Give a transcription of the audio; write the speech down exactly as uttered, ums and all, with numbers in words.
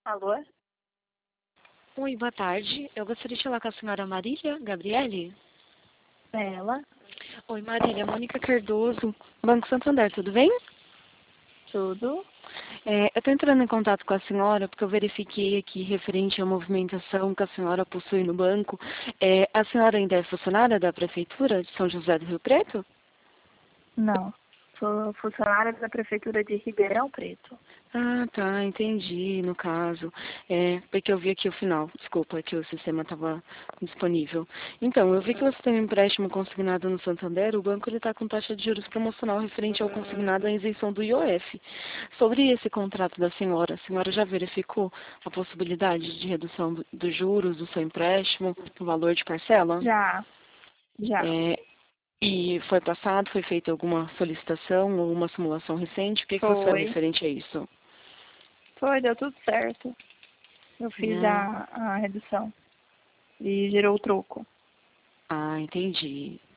Alô? Oi, boa tarde. Eu gostaria de falar com a senhora Marília Gabriele. Ela? Oi, Marília. Mônica Cardoso, Banco Santander, tudo bem? Tudo? É, eu estou entrando em contato com a senhora porque eu verifiquei aqui referente à movimentação que a senhora possui no banco. É, a senhora ainda é funcionária da Prefeitura de São José do Rio Preto? Não. Sou funcionária da Prefeitura de Ribeirão Preto. Ah, tá, entendi, no caso. É, porque eu vi aqui o final, desculpa, que o sistema estava disponível. Então, eu vi que você tem um empréstimo consignado no Santander, o banco está com taxa de juros promocional referente ao consignado à isenção do I O F. Sobre esse contrato da senhora, a senhora já verificou a possibilidade de redução do- dos juros do seu empréstimo, no valor de parcela? Já, já. É, e foi passado, foi feita alguma solicitação ou uma simulação recente? O que, que você sabe Foi. referente a isso? Foi, deu tudo certo. Eu fiz Hum. a, a redução e gerou o troco. Ah, entendi.